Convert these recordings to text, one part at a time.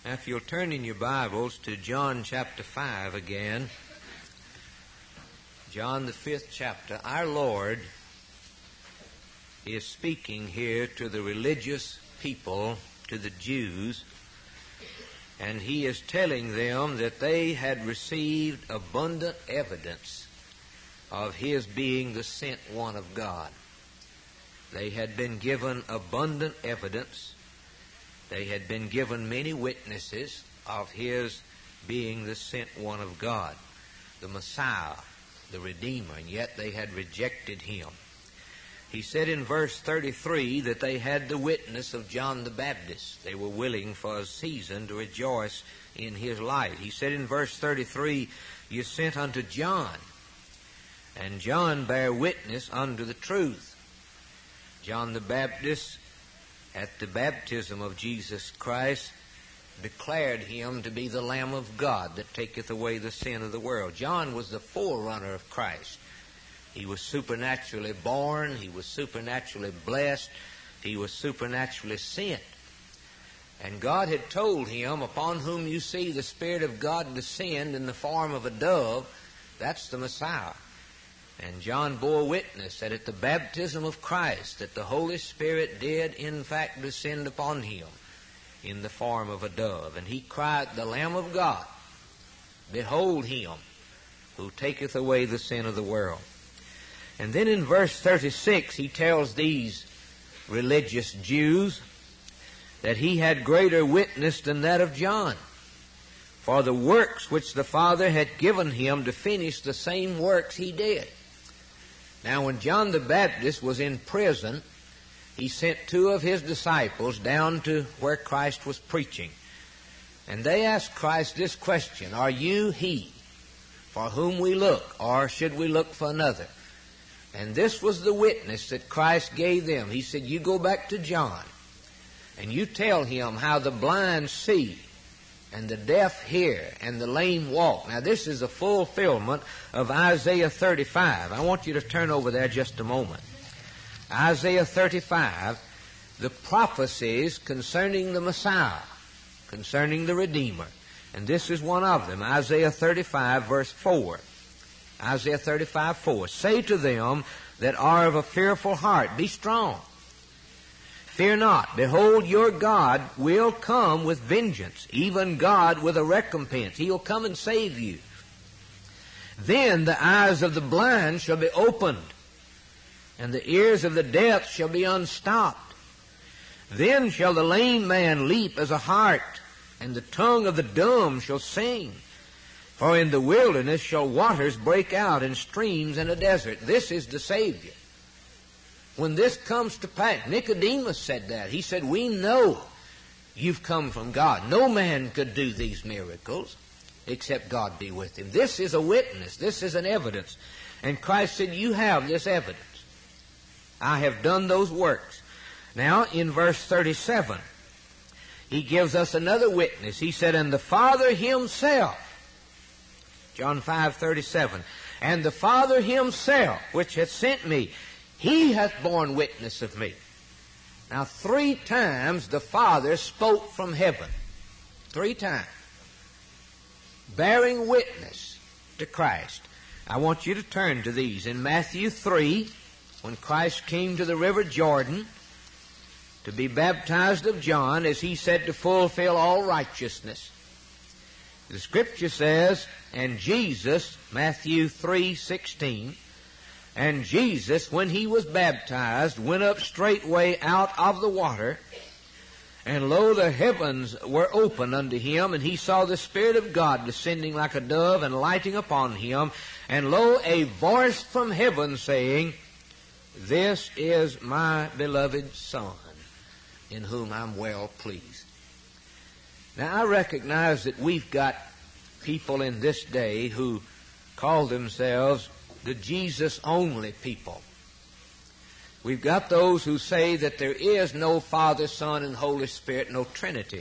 Now, if you'll turn in your Bibles to John chapter 5 again, John the 5th chapter, our Lord is speaking here to the religious people, to the Jews, and He is telling them that they had received abundant evidence of His being the sent one of God. They had been given abundant evidence. They had been given many witnesses of His being the sent one of God, the Messiah, the Redeemer, and yet they had rejected Him. He said in verse 33 that they had the witness of John the Baptist. They were willing for a season to rejoice in his light. He said in verse 33, "You sent unto John, and John bare witness unto the truth." John the Baptist, at the baptism of Jesus Christ, declared Him to be the Lamb of God that taketh away the sin of the world. John was the forerunner of Christ. He was supernaturally born. He was supernaturally blessed. He was supernaturally sent. And God had told him, "Upon whom you see the Spirit of God descend in the form of a dove, that's the Messiah." And John bore witness that at the baptism of Christ, that the Holy Spirit did in fact descend upon him in the form of a dove. And he cried, "The Lamb of God, behold Him who taketh away the sin of the world." And then in verse 36, he tells these religious Jews that he had greater witness than that of John. For the works which the Father had given him to finish, the same works he did. Now, when John the Baptist was in prison, he sent two of his disciples down to where Christ was preaching. And they asked Christ this question, "Are you He for whom we look, or should we look for another?" And this was the witness that Christ gave them. He said, "You go back to John, and you tell him how the blind see, and the deaf hear, and the lame walk." Now, this is a fulfillment of Isaiah 35. I want you to turn over there just a moment. Isaiah 35, the prophecies concerning the Messiah, concerning the Redeemer. And this is one of them, Isaiah 35, verse 4. Isaiah 35, 4. "Say to them that are of a fearful heart, Be strong. Fear not. Behold, your God will come with vengeance, even God with a recompense." He'll come and save you. "Then the eyes of the blind shall be opened, and the ears of the deaf shall be unstopped. Then shall the lame man leap as a hart, and the tongue of the dumb shall sing. For in the wilderness shall waters break out, and streams in a desert." This is the Savior. When this comes to pass, Nicodemus said that. He said, "We know you've come from God. No man could do these miracles except God be with him." This is a witness. This is an evidence. And Christ said, "You have this evidence. I have done those works." Now, in verse 37, he gives us another witness. He said, "And the Father Himself," John 5:37, "and the Father Himself, which hath sent me, He hath borne witness of me." Now, 3 times the Father spoke from heaven. 3 times. Bearing witness to Christ. I want you to turn to these. In Matthew 3, when Christ came to the river Jordan to be baptized of John, as He said, to fulfill all righteousness. The Scripture says, and Jesus, Matthew 3:16, "And Jesus, when He was baptized, went up straightway out of the water, and lo, the heavens were open unto Him, and He saw the Spirit of God descending like a dove and lighting upon Him. And lo, a voice from heaven saying, This is my beloved Son, in whom I'm well pleased." Now, I recognize that we've got people in this day who call themselves the Jesus-only people. We've got those who say that there is no Father, Son, and Holy Spirit, no Trinity.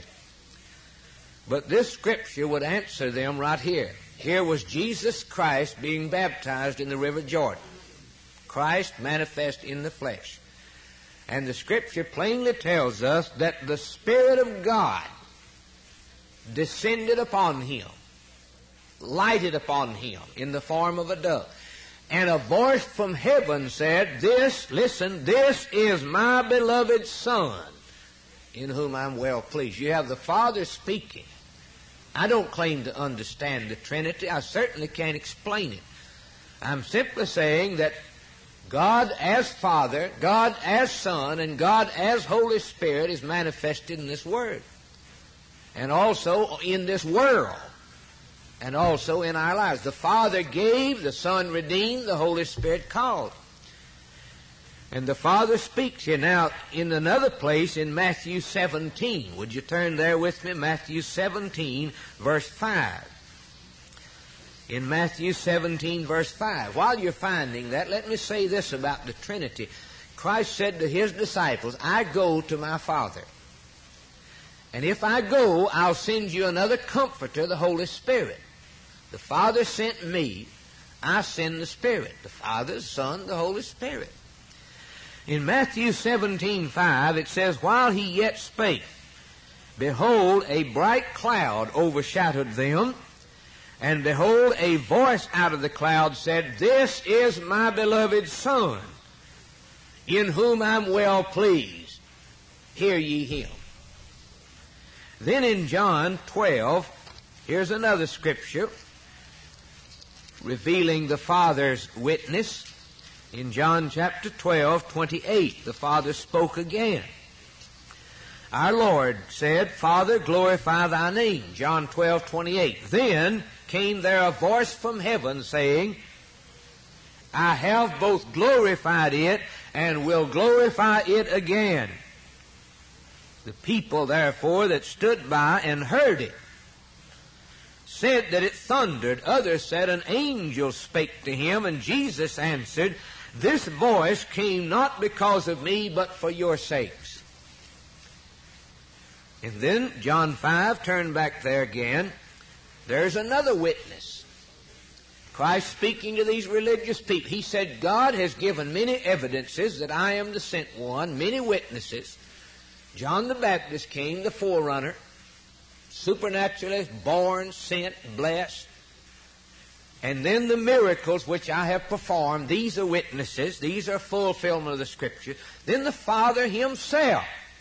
But this Scripture would answer them right here. Here was Jesus Christ being baptized in the river Jordan. Christ manifest in the flesh. And the Scripture plainly tells us that the Spirit of God descended upon him, lighted upon him in the form of a dove. And a voice from heaven said, this is my beloved Son, in whom I'm well pleased. You have the Father speaking. I don't claim to understand the Trinity. I certainly can't explain it. I'm simply saying that God as Father, God as Son, and God as Holy Spirit is manifested in this Word. And also in this world. And also in our lives. The Father gave, the Son redeemed, the Holy Spirit called. And the Father speaks here. Now, in another place, in Matthew 17, would you turn there with me? Matthew 17, verse 5. In Matthew 17, verse 5. While you're finding that, let me say this about the Trinity. Christ said to His disciples, I go to my Father. And if I go, I'll send you another Comforter, the Holy Spirit. The Father sent me, I send the Spirit. The Father, the Son, the Holy Spirit. In Matthew 17:5, it says, while he yet spake, behold, a bright cloud overshadowed them, and behold, a voice out of the cloud said, this is my beloved Son, in whom I'm well pleased. Hear ye him. Then in John 12, here's another scripture revealing the Father's witness. In John chapter 12, 28, the Father spoke again. Our Lord said, Father, glorify thy name. John 12, 28. Then came there a voice from heaven saying, I have both glorified it and will glorify it again. The people, therefore, that stood by and heard it, said that it thundered. Others said an angel spake to him, and Jesus answered, this voice came not because of me, but for your sakes. And then, John 5, turn back there again. There's another witness. Christ speaking to these religious people. He said, God has given many evidences that I am the sent one, many witnesses. John the Baptist came, the forerunner, supernaturally born, sent, blessed. And then the miracles which I have performed, these are witnesses, these are fulfillment of the Scripture. Then the Father Himself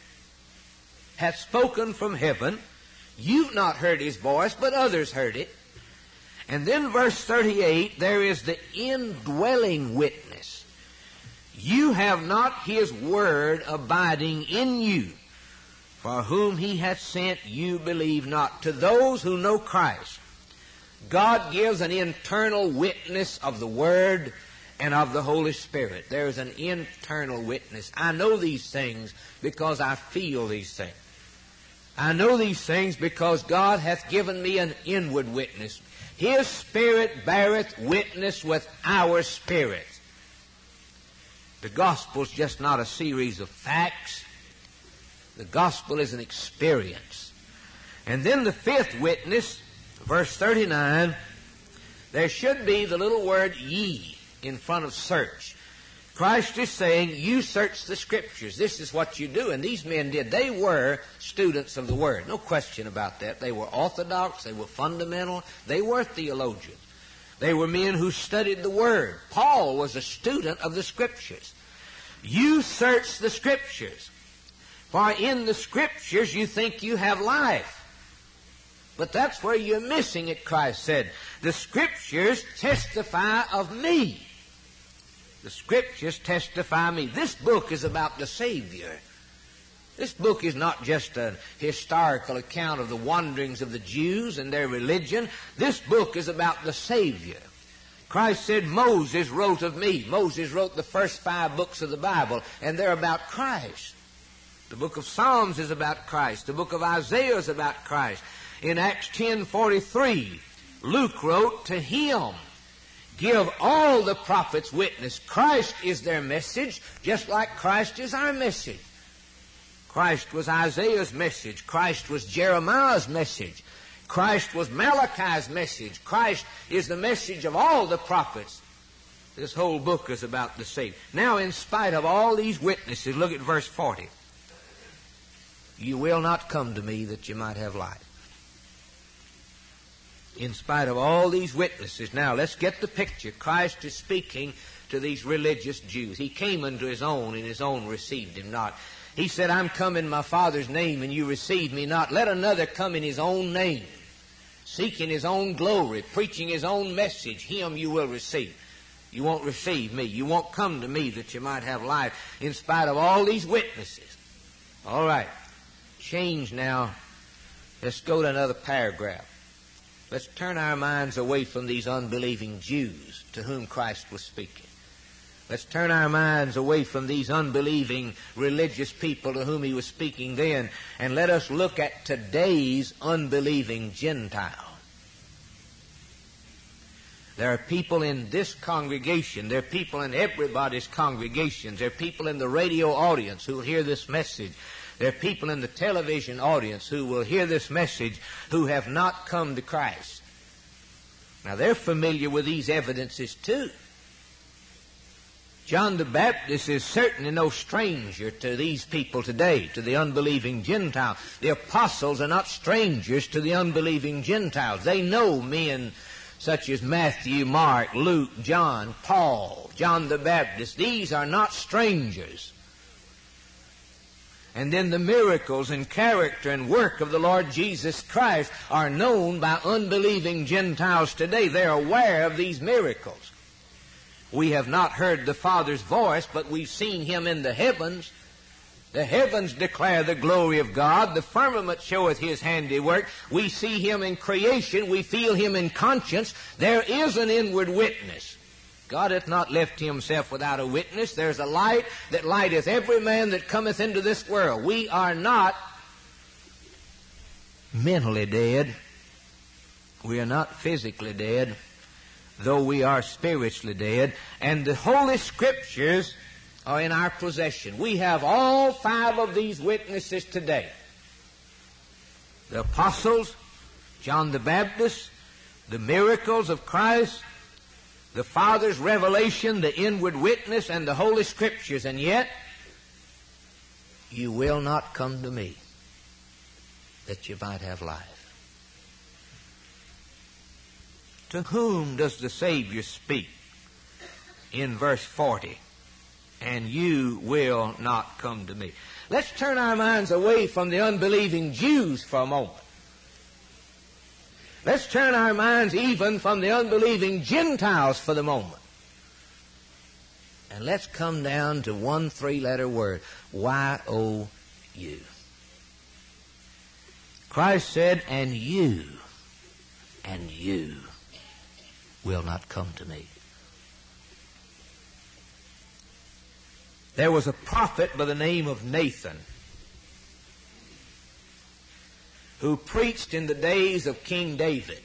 hath spoken from heaven. You've not heard His voice, but others heard it. And then verse 38, there is the indwelling witness. You have not His word abiding in you. For whom He hath sent, you believe not. To those who know Christ, God gives an internal witness of the Word and of the Holy Spirit. There is an internal witness. I know these things because I feel these things. I know these things because God hath given me an inward witness. His Spirit beareth witness with our spirit. The gospel's just not a series of facts. The gospel is an experience. And then the fifth witness, verse 39, there should be the little word ye in front of search. Christ is saying, you search the Scriptures. This is what you do. And these men did. They were students of the Word. No question about that. They were orthodox. They were fundamental. They were theologians. They were men who studied the Word. Paul was a student of the Scriptures. You search the Scriptures. For in the Scriptures you think you have life. But that's where you're missing it, Christ said. The Scriptures testify of me. The Scriptures testify of me. This book is about the Savior. This book is not just a historical account of the wanderings of the Jews and their religion. This book is about the Savior. Christ said, Moses wrote of me. Moses wrote the first 5 books of the Bible, and they're about Christ. The book of Psalms is about Christ. The book of Isaiah is about Christ. In Acts 10:43, Luke wrote, to him give all the prophets witness. Christ is their message, just like Christ is our message. Christ was Isaiah's message. Christ was Jeremiah's message. Christ was Malachi's message. Christ is the message of all the prophets. This whole book is about the Savior. Now, in spite of all these witnesses, look at verse 40. You will not come to me that you might have life. in spite of all these witnesses. Now, let's get the picture. Christ is speaking to these religious Jews. He came unto his own, and his own received him not. He said, I'm come in my Father's name, and you receive me not. Let another come in his own name, seeking his own glory, preaching his own message. Him you will receive. You won't receive me. You won't come to me that you might have life in spite of all these witnesses. All right. Change now. Let's go to another paragraph. Let's turn our minds away from these unbelieving Jews to whom Christ was speaking. Let's turn our minds away from these unbelieving religious people to whom he was speaking then, and let us look at today's unbelieving Gentile. There are people in this congregation, there are people in everybody's congregations, there are people in the radio audience who will hear this message, there are people in the television audience who will hear this message who have not come to Christ. Now they're familiar with these evidences too. John the Baptist is certainly no stranger to these people today, to the unbelieving Gentile. The apostles are not strangers to the unbelieving Gentiles. They know men such as Matthew, Mark, Luke, John, Paul, John the Baptist. These are not strangers. And then the miracles and character and work of the Lord Jesus Christ are known by unbelieving Gentiles today. They're aware of these miracles. We have not heard the Father's voice, but we've seen him in the heavens. The heavens declare the glory of God. The firmament showeth his handiwork. We see him in creation. We feel him in conscience. There is an inward witness. God hath not left himself without a witness. There's a light that lighteth every man that cometh into this world. We are not mentally dead. We are not physically dead, though we are spiritually dead. And the Holy Scriptures are in our possession. We have all 5 of these witnesses today. The apostles, John the Baptist, the miracles of Christ, the Father's revelation, the inward witness, and the Holy Scriptures. And yet, you will not come to me that you might have life. To whom does the Savior speak in verse 40? And you will not come to me. Let's turn our minds away from the unbelieving Jews for a moment. Let's turn our minds even from the unbelieving Gentiles for the moment. And let's come down to one 3-letter word. Y-O-U. Christ said, and you will not come to me. There was a prophet by the name of Nathan who preached in the days of King David.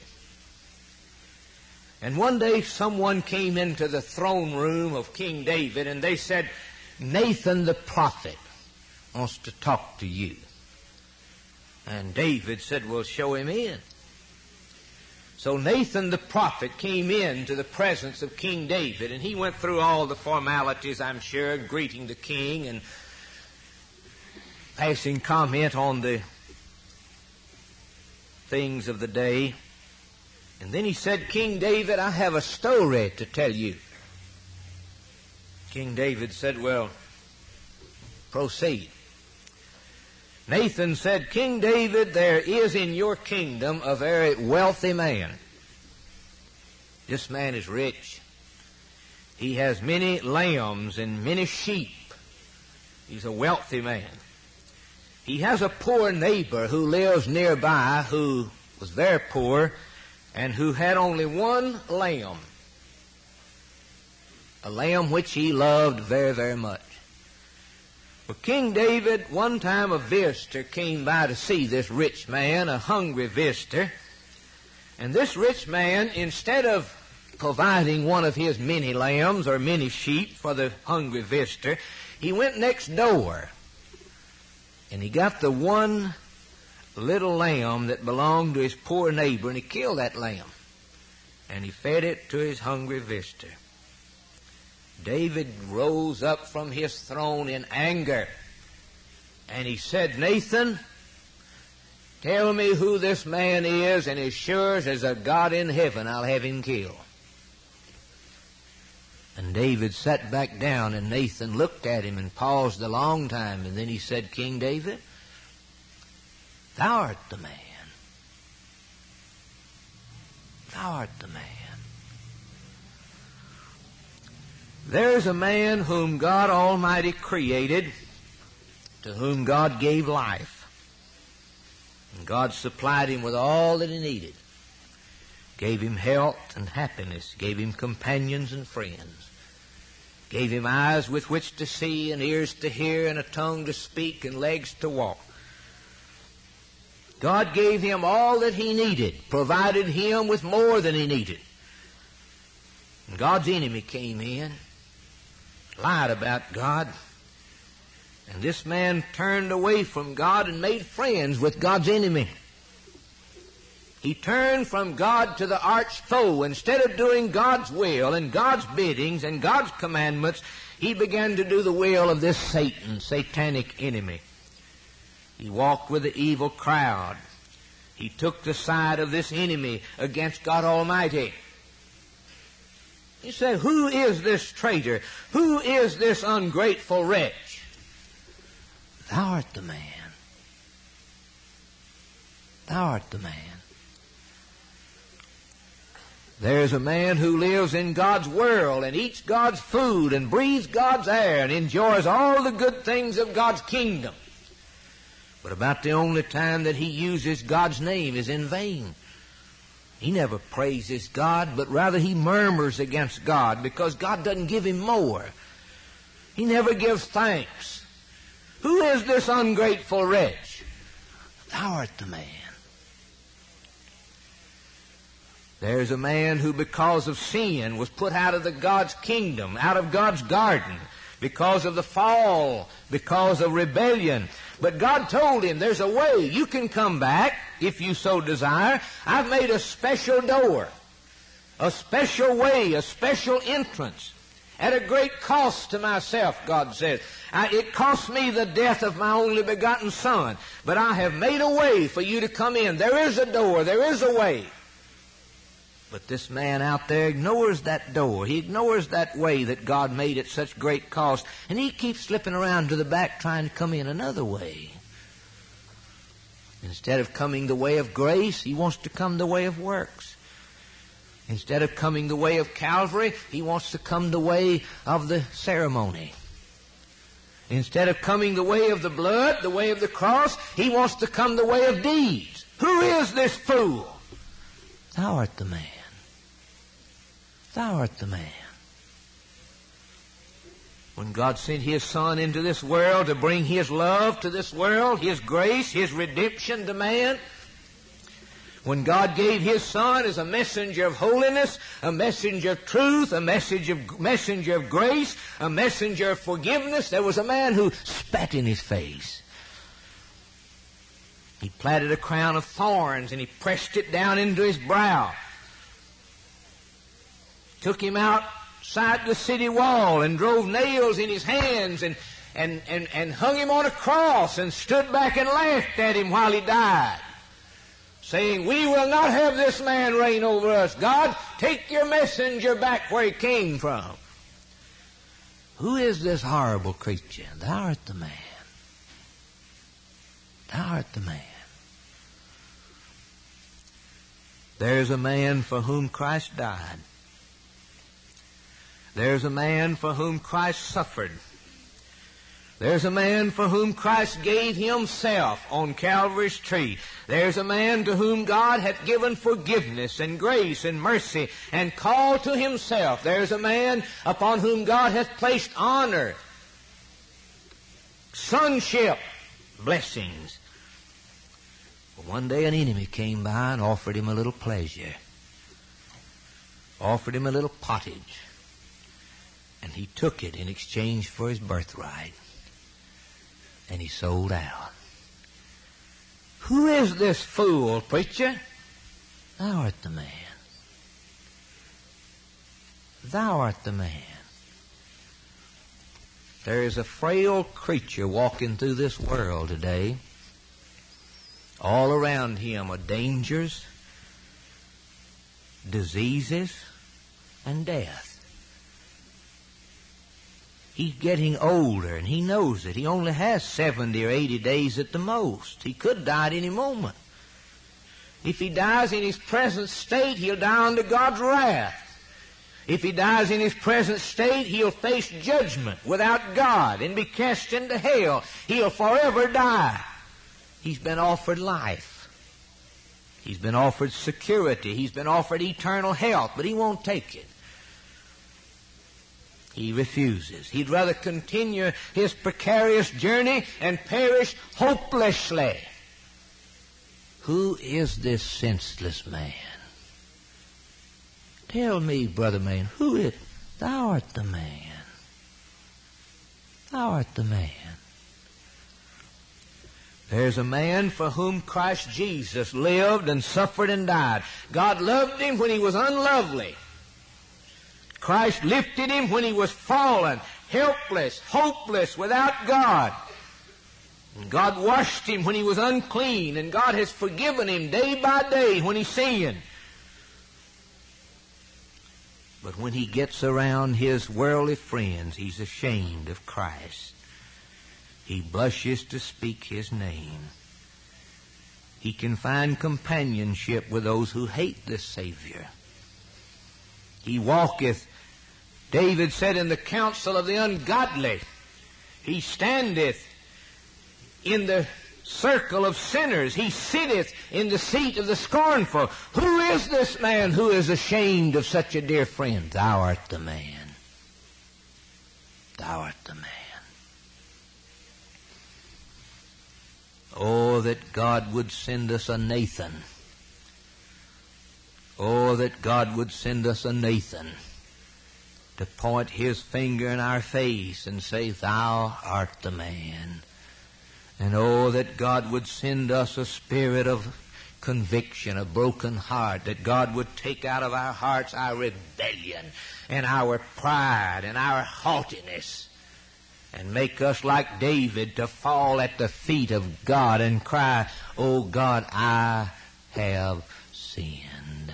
And one day someone came into the throne room of King David and they said, Nathan the prophet wants to talk to you. And David said, well, show him in. So Nathan the prophet came in to the presence of King David, and he went through all the formalities, I'm sure, greeting the king and passing comment on the things of the day. And then he said, King David, I have a story to tell you. King David said, well, proceed. Nathan said, King David, there is in your kingdom a very wealthy man. This man is rich. He has many lambs and many sheep. He's a wealthy man. He has a poor neighbor who lives nearby who was very poor and who had only one lamb. A lamb which he loved very, very much. Well, King David, one time a visitor came by to see this rich man, a hungry visitor. And this rich man, instead of providing one of his many lambs or many sheep for the hungry visitor, he went next door and he got the one little lamb that belonged to his poor neighbor, and he killed that lamb and he fed it to his hungry visitor. David rose up from his throne in anger, and he said, Nathan, Tell me who this man is, and as sure as there's a God in heaven, I'll have him killed. And David sat back down, and Nathan looked at him and paused a long time, and then he said, King David, thou art the man. Thou art the man. There's a man whom God Almighty created, to whom God gave life. And God supplied him with all that he needed. Gave him health and happiness. Gave him companions and friends. Gave him eyes with which to see, and ears to hear, and a tongue to speak, and legs to walk. God gave him all that he needed, provided him with more than he needed. And God's enemy came in, lied about God, and this man turned away from God and made friends with God's enemy. He turned from God to the arch foe. Instead of doing God's will and God's biddings and God's commandments, he began to do the will of this Satan, satanic enemy. He walked with the evil crowd. He took the side of this enemy against God Almighty. He said, who is this traitor? Who is this ungrateful wretch? Thou art the man. Thou art the man. There's a man who lives in God's world and eats God's food and breathes God's air and enjoys all the good things of God's kingdom. But about the only time that he uses God's name is in vain. He never praises God, but rather he murmurs against God because God doesn't give him more. He never gives thanks. Who is this ungrateful wretch? Thou art the man. There's a man who because of sin was put out of God's kingdom, out of God's garden, because of the fall, because of rebellion. But God told him, there's a way. You can come back if you so desire. I've made a special door, a special way, a special entrance, at a great cost to myself, God says. It cost me the death of my only begotten Son, but I have made a way for you to come in. There is a door, there is a way. But this man out there ignores that door. He ignores that way that God made at such great cost. And he keeps slipping around to the back trying to come in another way. Instead of coming the way of grace, he wants to come the way of works. Instead of coming the way of Calvary, he wants to come the way of the ceremony. Instead of coming the way of the blood, the way of the cross, he wants to come the way of deeds. Who is this fool? Thou art the man. Thou art the man. When God sent His Son into this world to bring His love to this world, His grace, His redemption to man, when God gave His Son as a messenger of holiness, a messenger of truth, a messenger of grace, a messenger of forgiveness, there was a man who spat in His face. He platted a crown of thorns and he pressed it down into his brow. Took him outside the city wall and drove nails in his hands and hung him on a cross and stood back and laughed at him while he died, saying, we will not have this man reign over us. God, take your messenger back where he came from. Who is this horrible creature? Thou art the man. Thou art the man. There's a man for whom Christ died. There's a man for whom Christ suffered. There's a man for whom Christ gave Himself on Calvary's tree. There's a man to whom God hath given forgiveness and grace and mercy and called to Himself. There's a man upon whom God hath placed honor, sonship, blessings. But one day an enemy came by and offered him a little pleasure, offered him a little pottage, and he took it in exchange for his birthright, and he sold out. Who is this fool, preacher? Thou art the man. Thou art the man. There is a frail creature walking through this world today All around him are dangers, diseases, and death. He's getting older, and he knows it. He only has 70 or 80 days at the most. He could die at any moment. If he dies in his present state, he'll die under God's wrath. If he dies in his present state, he'll face judgment without God and be cast into hell. He'll forever die. He's been offered life. He's been offered security. He's been offered eternal health, but he won't take it. He refuses. He'd rather continue his precarious journey and perish hopelessly. Who is this senseless man? Tell me, brother man, who is? Thou art the man. Thou art the man. There's a man for whom Christ Jesus lived and suffered and died. God loved him when he was unlovely. Christ lifted him when he was fallen, helpless, hopeless, without God. And God washed him when he was unclean, and God has forgiven him day by day when he sinned. But when he gets around his worldly friends, he's ashamed of Christ. He blushes to speak his name. He can find companionship with those who hate the Savior. He walketh, David said, in the counsel of the ungodly. He standeth in the circle of sinners. He sitteth in the seat of the scornful. Who is this man who is ashamed of such a dear friend? Thou art the man. Thou art the man. Oh, that God would send us a Nathan. Oh, that God would send us a Nathan to point his finger in our face and say, Thou art the man. And oh, that God would send us a spirit of conviction, a broken heart, that God would take out of our hearts our rebellion and our pride and our haughtiness and make us like David to fall at the feet of God and cry, Oh God, I have sinned.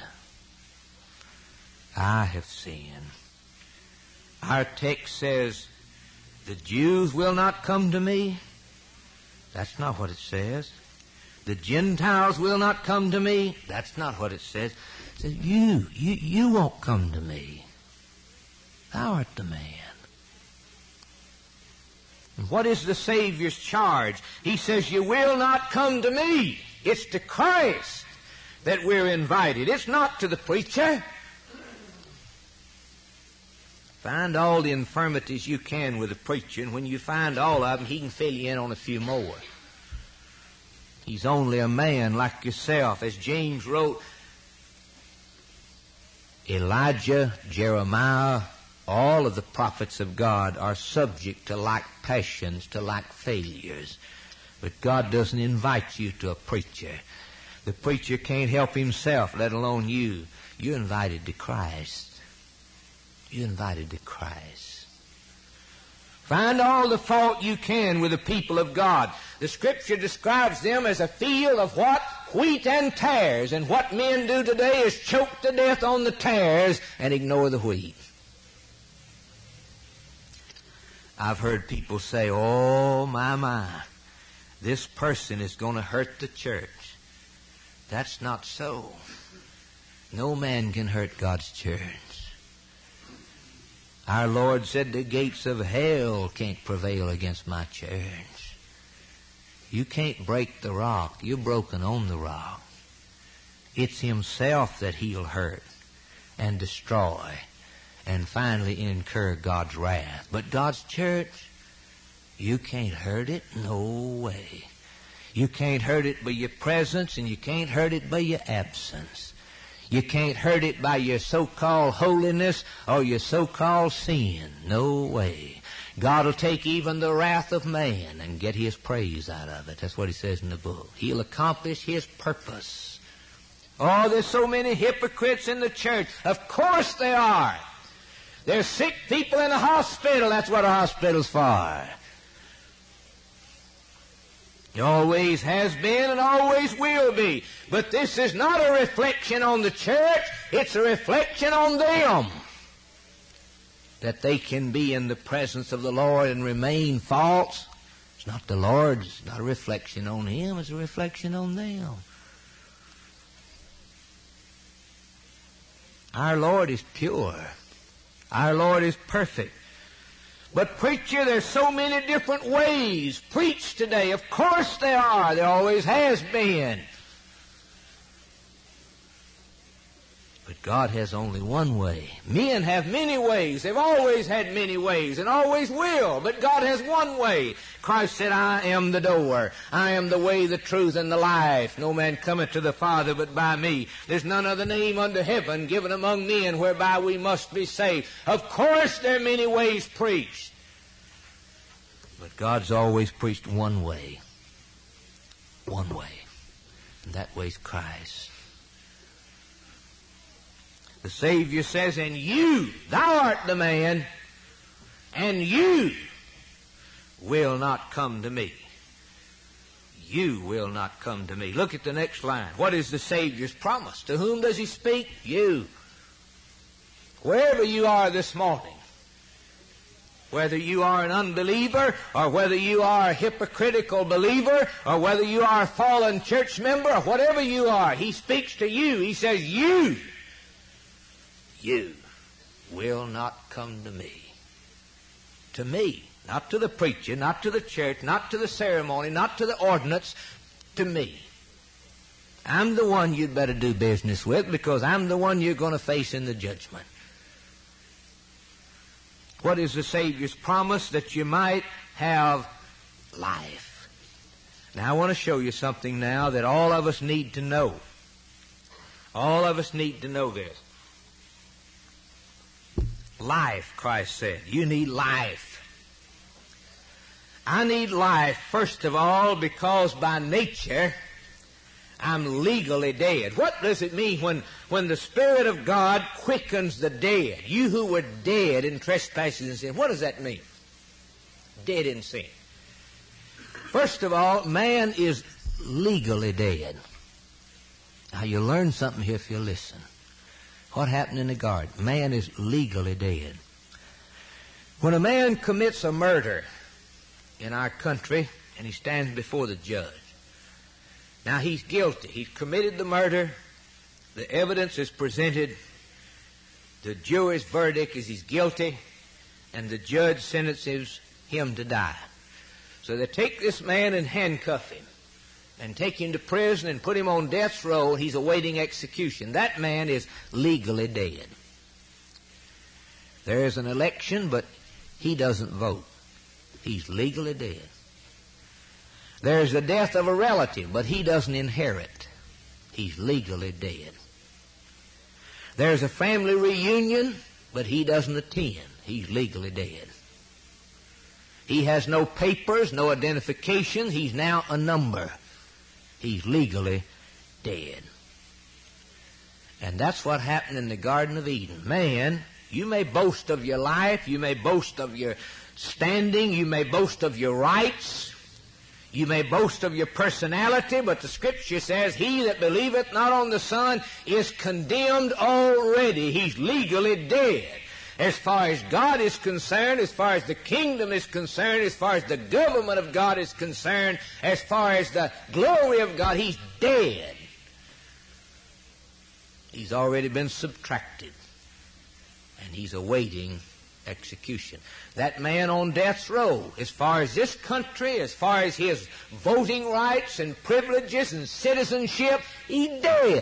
I have sinned. Our text says, the Jews will not come to me. That's not what it says. The Gentiles will not come to me. That's not what it says. It says, you won't come to me. Thou art the man. And what is the Savior's charge? He says, you will not come to me. It's to Christ that we're invited. It's not to the preacher. Find all the infirmities you can with the preacher, and when you find all of them, he can fill you in on a few more. He's only a man like yourself. As James wrote, Elijah, Jeremiah, all of the prophets of God are subject to like passions, to like failures. But God doesn't invite you to a preacher. The preacher can't help himself, let alone you. You're invited to Christ. You're invited to Christ. Find all the fault you can with the people of God. The Scripture describes them as a field of what? Wheat and tares. And what men do today is choke to death on the tares and ignore the wheat. I've heard people say, oh, my, this person is going to hurt the church. That's not so. No man can hurt God's church. Our Lord said the gates of hell can't prevail against my church. You can't break the rock. You're broken on the rock. It's himself that he'll hurt and destroy and finally incur God's wrath. But God's church, you can't hurt it. No way. You can't hurt it by your presence, and you can't hurt it by your absence. You can't hurt it by your so-called holiness or your so-called sin. No way. God will take even the wrath of man and get his praise out of it. That's what he says in the book. He'll accomplish his purpose. Oh, there's so many hypocrites in the church. Of course there are. There's sick people in a hospital. That's what a hospital's for. It always has been and always will be. But this is not a reflection on the church. It's a reflection on them. That they can be in the presence of the Lord and remain false. It's not the Lord's. It's not a reflection on Him. It's a reflection on them. Our Lord is pure. Our Lord is perfect. But preacher, there's so many different ways preached today. Of course there are. There always has been. But God has only one way. Men have many ways. They've always had many ways and always will. But God has one way. Christ said, I am the door. I am the way, the truth, and the life. No man cometh to the Father but by me. There's none other name under heaven given among men whereby we must be saved. Of course there are many ways preached. But God's always preached one way. One way. And that way's Christ. The Savior says, and you, thou art the man, and you will not come to me. You will not come to me. Look at the next line. What is the Savior's promise? To whom does He speak? You. Wherever you are this morning, whether you are an unbeliever, or whether you are a hypocritical believer, or whether you are a fallen church member, or whatever you are, He speaks to you. He says, you will not come to me. To me. Not to the preacher, not to the church, not to the ceremony, not to the ordinance. To me. I'm the one you'd better do business with, because I'm the one you're going to face in the judgment. What is the Savior's promise? That you might have life. Now I want to show you something now that all of us need to know. All of us need to know this. Life, Christ said. You need life. I need life, first of all, because by nature I'm legally dead. What does it mean when the Spirit of God quickens the dead? You who were dead in trespasses and sin. What does that mean? Dead in sin. First of all, man is legally dead. Now you learn something here if you listen. What happened in the garden? Man is legally dead. When a man commits a murder in our country and he stands before the judge, now he's guilty. He's committed the murder. The evidence is presented. The jury's verdict is he's guilty, and the judge sentences him to die. So they take this man and handcuff him and take him to prison and put him on death row. He's awaiting execution. That man is legally dead. There is an election, but he doesn't vote. He's legally dead. There's the death of a relative, but he doesn't inherit. He's legally dead. There's a family reunion, but he doesn't attend. He's legally dead. He has no papers, no identification. He's now a number. He's legally dead. And that's what happened in the Garden of Eden. Man, you may boast of your life, you may boast of your standing, you may boast of your rights, you may boast of your personality, but the Scripture says, he that believeth not on the Son is condemned already. He's legally dead. As far as God is concerned, as far as the kingdom is concerned, as far as the government of God is concerned, as far as the glory of God, he's dead. He's already been subtracted, and he's awaiting execution. That man on death's row, as far as this country, as far as his voting rights and privileges and citizenship, he's dead.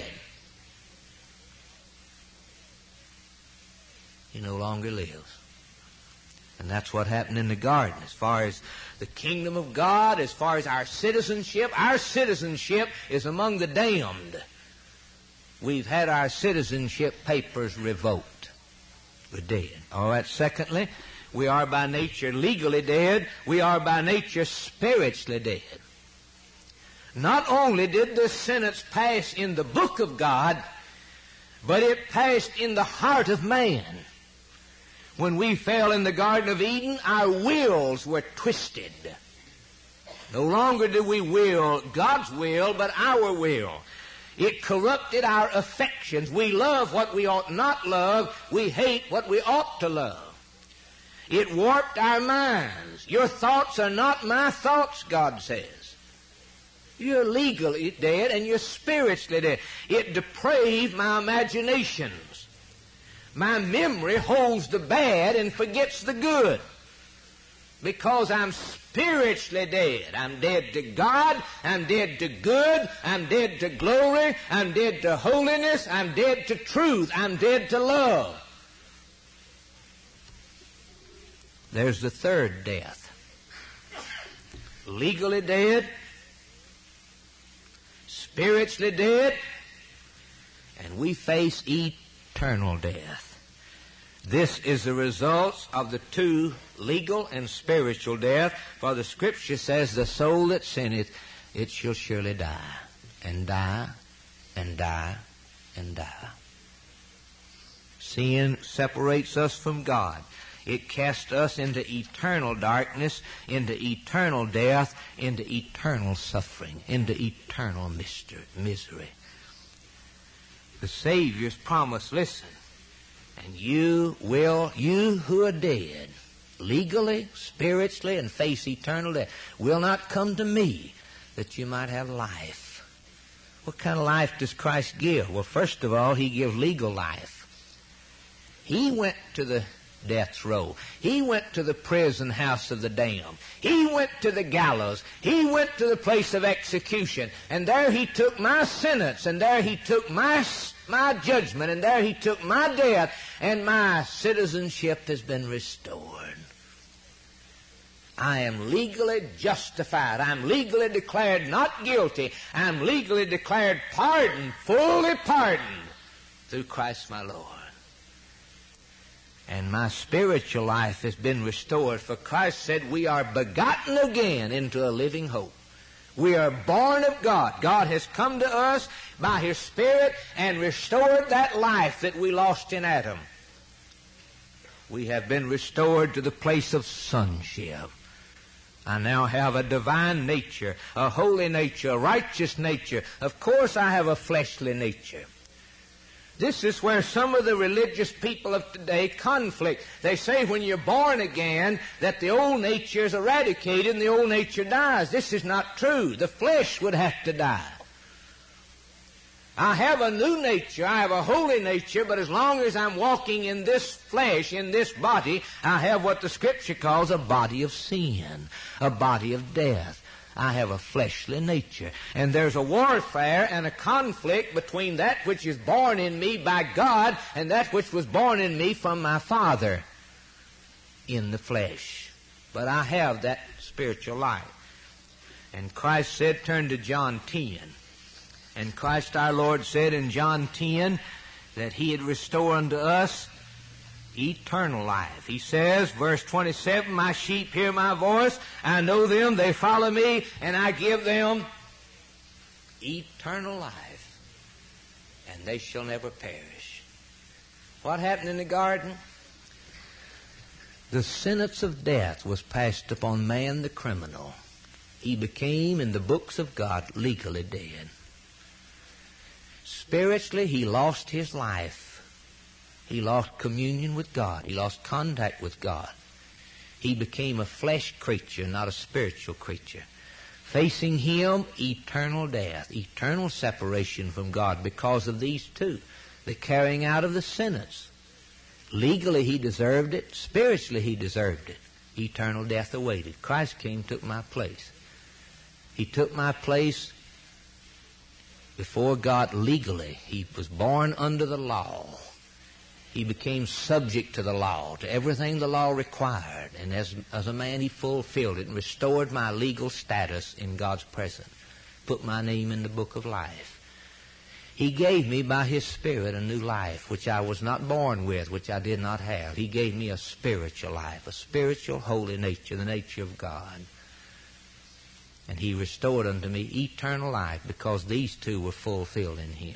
He no longer lives. And that's what happened in the garden. As far as the kingdom of God, as far as our citizenship is among the damned. We've had our citizenship papers revoked. We're dead. All right, secondly, we are by nature legally dead. We are by nature spiritually dead. Not only did this sentence pass in the book of God, but it passed in the heart of man. When we fell in the Garden of Eden, our wills were twisted. No longer do we will God's will, but our will. It corrupted our affections. We love what we ought not love. We hate what we ought to love. It warped our minds. Your thoughts are not my thoughts, God says. You're legally dead and you're spiritually dead. It depraved my imaginations. My memory holds the bad and forgets the good. Because I'm spiritually dead. I'm dead to God. I'm dead to good. I'm dead to glory. I'm dead to holiness. I'm dead to truth. I'm dead to love. There's the third death. Legally dead, spiritually dead, and we face eternal death. This is the result of the two, legal and spiritual death, for the Scripture says, the soul that sinneth, it shall surely die, and die, and die, and die. Sin separates us from God. It casts us into eternal darkness, into eternal death, into eternal suffering, into eternal misery. The Savior's promise, listen, and you who are dead, legally, spiritually, and face eternal death, will not come to me that you might have life. What kind of life does Christ give? Well, first of all, He gives legal life. He went to the death's row. He went to the prison house of the damned. He went to the gallows. He went to the place of execution. And there He took my sentence. And there He took my judgment. And there He took my death. And my citizenship has been restored. I am legally justified. I'm legally declared not guilty. I'm legally declared pardoned, fully pardoned through Christ my Lord. And my spiritual life has been restored. For Christ said we are begotten again into a living hope. We are born of God. God has come to us by His Spirit and restored that life that we lost in Adam. We have been restored to the place of sonship. I now have a divine nature, a holy nature, a righteous nature. Of course I have a fleshly nature. This is where some of the religious people of today conflict. They say when you're born again that the old nature is eradicated and the old nature dies. This is not true. The flesh would have to die. I have a new nature. I have a holy nature, but as long as I'm walking in this flesh, in this body, I have what the Scripture calls a body of sin, a body of death. I have a fleshly nature. And there's a warfare and a conflict between that which is born in me by God and that which was born in me from my Father in the flesh. But I have that spiritual life. And Christ said, turn to John 10. And Christ our Lord said in John 10 that He had restored unto us eternal life. He says, verse 27, my sheep hear my voice, I know them, they follow me, and I give them eternal life, and they shall never perish. What happened in the garden? The sentence of death was passed upon man the criminal. He became, in the books of God, legally dead. Spiritually, he lost his life. He lost communion with God. He lost contact with God. He became a flesh creature, not a spiritual creature. Facing Him, eternal death, eternal separation from God because of these two, the carrying out of the sentence. Legally, he deserved it. Spiritually, he deserved it. Eternal death awaited. Christ came, took my place. He took my place before God legally. He was born under the law. He became subject to the law, to everything the law required. And as a man, he fulfilled it and restored my legal status in God's presence. Put my name in the book of life. He gave me by His Spirit a new life, which I was not born with, which I did not have. He gave me a spiritual life, a spiritual holy nature, the nature of God. And He restored unto me eternal life because these two were fulfilled in Him.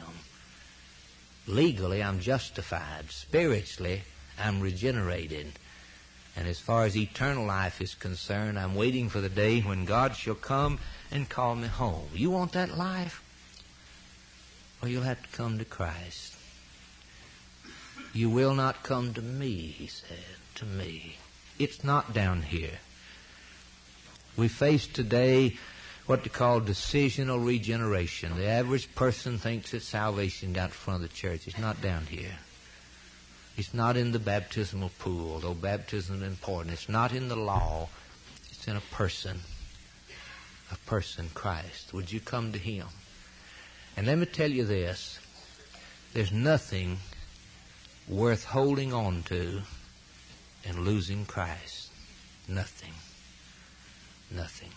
Legally, I'm justified. Spiritually, I'm regenerated. And as far as eternal life is concerned, I'm waiting for the day when God shall come and call me home. You want that life? Well, you'll have to come to Christ. You will not come to me, he said, to me. It's not down here. We face today what they call decisional regeneration. The average person thinks that salvation down in front of the church. It's not down here. It's not in the baptismal pool, though baptism is important. It's not in the law. It's in a person, Christ. Would you come to him? And let me tell you this. There's nothing worth holding on to and losing Christ. Nothing. Nothing.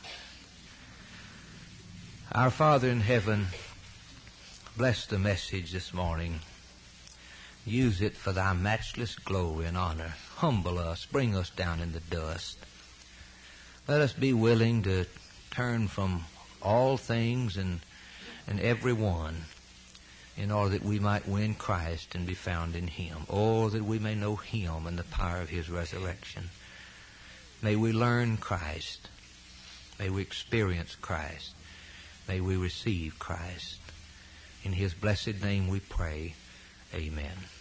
Our Father in heaven, bless the message this morning. Use it for thy matchless glory and honor. Humble us, bring us down in the dust. Let us be willing to turn from all things and every one in order that we might win Christ and be found in him. Oh, that we may know him and the power of his resurrection. May we learn Christ. May we experience Christ. May we receive Christ. In his blessed name we pray. Amen.